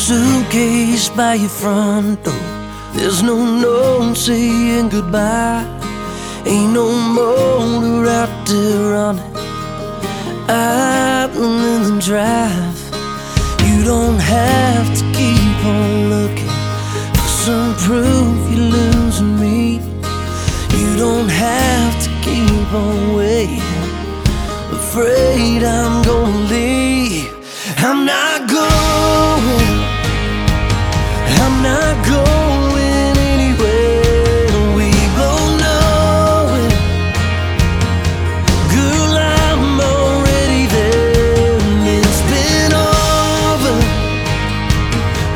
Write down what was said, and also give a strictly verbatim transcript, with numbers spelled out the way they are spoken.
suitcase by your front door. There's no note saying goodbye. Ain't no motor out there running, idling in the drive. You don't have to keep